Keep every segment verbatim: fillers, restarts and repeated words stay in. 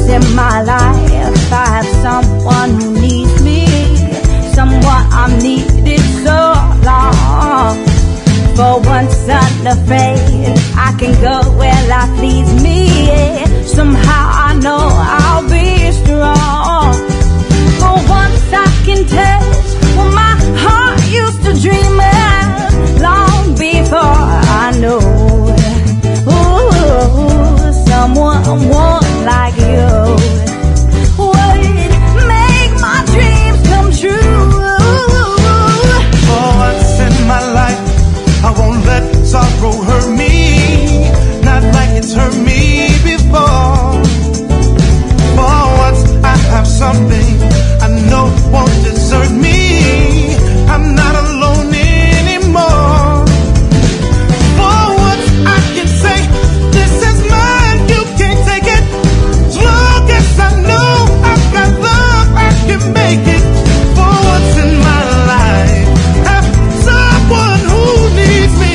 in my life, I have someone who needs me, someone I've needed so long. For once unafraid, I can go where life leads me. Somehow I know I'll be strong. For once I can touch what my heart used to dream of long before I know. Ooh, someone warm like you would make my dreams come true. For once in my life, I won't let sorrow hurt me, not like it's hurt me before. For once I have something I know won't desert me. I'm not alone anymore. For once I can say, this is mine, you can't take it. As long as I know I've got love, I can make it. For once in my life, have someone who needs me.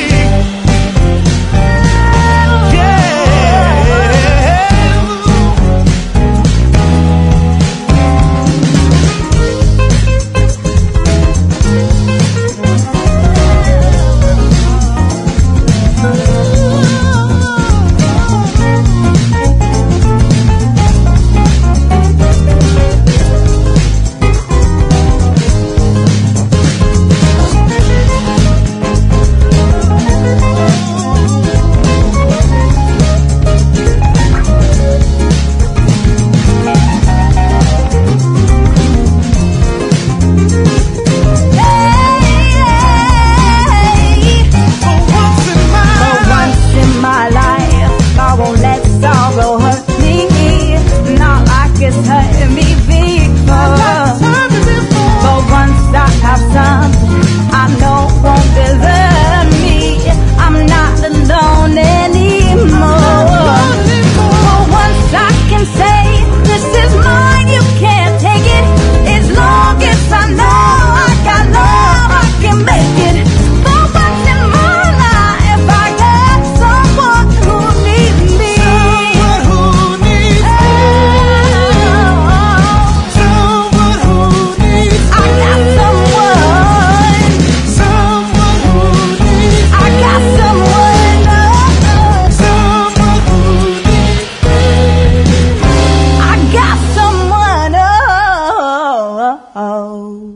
Oh.